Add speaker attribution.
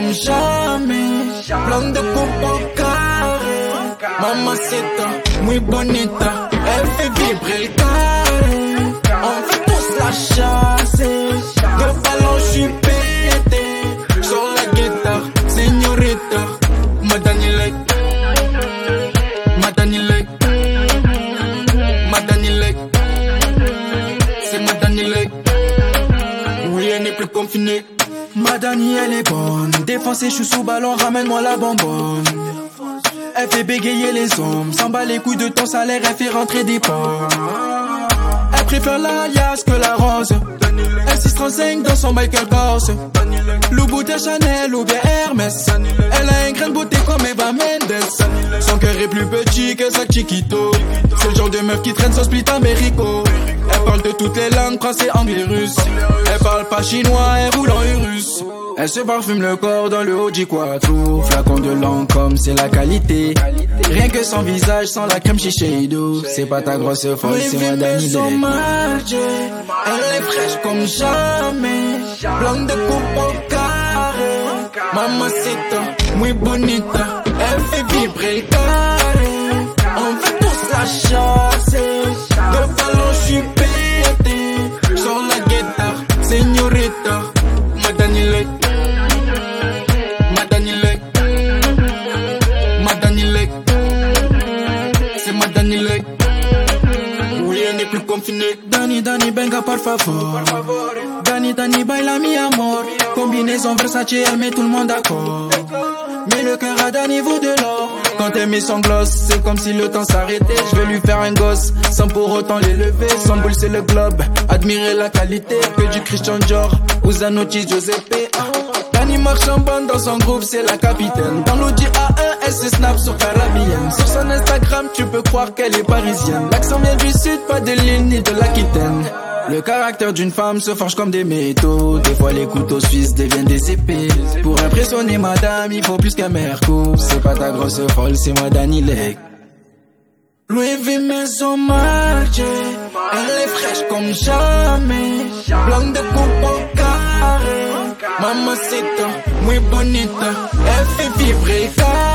Speaker 1: comme jamais. Blanc de coupe au carré. Mamacita, muy bonita. Elle fait vibrer le carré. On fait tous la chasser. De ballon, j'suis pété. Sur la guitare, señorita. Madanilek. Madanilek. Madanilek. C'est Madanilek. Oui, elle n'est plus confinée. Madani, elle est bonne. Défoncé, j'suis sous ballon, ramène-moi la bonbonne. Elle fait bégayer les hommes. S'en bat les couilles de ton salaire, elle fait rentrer des pommes. Elle préfère la Yas que la rose. Elle 635 dans son Michael Kors. Louboutin Chanel ou bien Hermès. Elle a un grain de beauté comme Eva Mendes. Son cœur est plus petit que sa chiquito. C'est le genre de meuf qui traîne son split américo. Elle parle de toutes les langues, français, anglais, russe. Elle parle pas chinois, elle roule en Urus. Elle se parfume le corps dans le Audi Quattro. Flacon de Lancôme, c'est la qualité. Rien que son visage, sans la crème Shiseido. C'est pas ta grosse folle, c'est Madani Lek. Elle est fraîche comme jamais. Blanc de coupe au carré. Mamacita, muy bonita. Elle fait vibrer le carré. On fait tous la chasser. De ballon, j'suis pété. Sur la guitare, señorita. Madani Lek. Madanilek. Madanilek. C'est Madanilek. Oui, elle n'est plus confinée. Dani, Dani, venga por favor. Dani, Dani, baila mi amor. Combinaison Versace, elle met tout le monde d'accord. Mais le cœur à Dani vaut de l'or. Quand elle met son gloss, c'est comme si le temps s'arrêtait. Je vais lui faire un gosse, sans pour autant l'élever. Son boule c'est le globe, admirer la qualité. Que du Christian Dior, ou Zanotti, Giuseppe. Dani marche en bande dans son groupe, c'est la capitaine. Dans l'Audi A1, elle se snap sur Caribbean. Sur son Instagram, tu peux croire qu'elle est parisienne. L'accent vient du sud, pas de l'île ni de l'Aquitaine. Le caractère d'une femme se forge comme des métaux. Des fois les couteaux suisses deviennent des épées. Pour impressionner madame, il faut plus qu'un merco. C'est pas ta grosse folle, c'est Madani Lek. Louis V Maison Marché. Elle est fraîche comme jamais. Blanc de coupe au carré. Mamacita, muy bonita. Elle fait vibrer le carré.